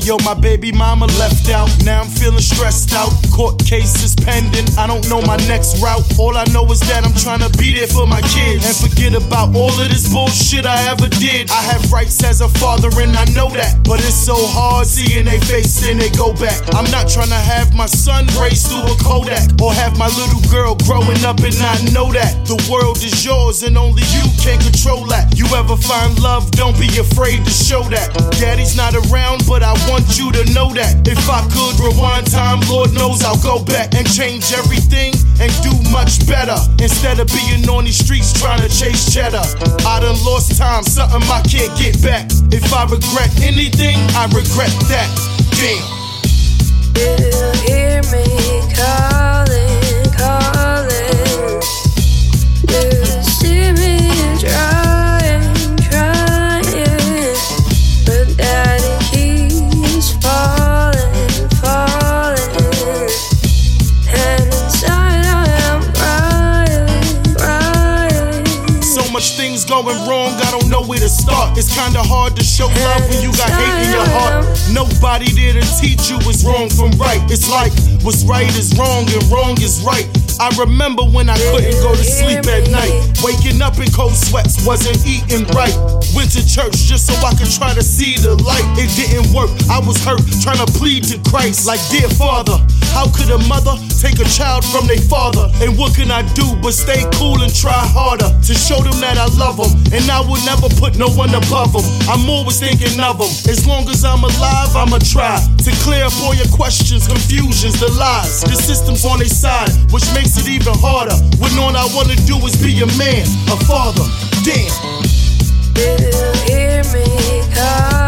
yo, my baby mama left out. Now I'm feeling stressed out. Court case is pending. I don't know my next route. All I know is that I'm trying to be there for my kids and forget about all of this bullshit I ever did. I have rights as a father and I know that, but it's so hard seeing they face and they go back. I'm not trying to have my son raised through a Kodak or have my little girl growing up and not know that the world is yours and only you can control that. You ever find love, don't be afraid to show that. Daddy's not around, but I want you to know that if I could rewind time, Lord knows I'll go back and change everything and do much better. Instead of being on these streets trying to chase cheddar, I done lost time, something I can't get back. If I regret anything, I regret that. Damn. You hear me calling, calling. You see me trying, trying, but Daddy keeps falling, falling, and inside I am crying, crying. So much things going wrong, I don't know where to start. It's kinda hard to show love when you got hate in your heart. Nobody there to teach you what's wrong from right. It's like what's right is wrong and wrong is right. I remember when I couldn't go to sleep at night, waking up in cold sweats, wasn't eating right. Went to church just so I could try to see the light. It didn't work, I was hurt, trying to plead to Christ. Like, dear Father, how could a mother take a child from their father? And what can I do but stay cool and try harder to show them that I love them, and I will never put no one above them. I'm always thinking of them. As long as I'm alive, I'ma try to clear up all your questions, confusions, the lies. The system's on their side, which makes it even harder when all I wanna do is be a man, a father. Damn. You hear me call.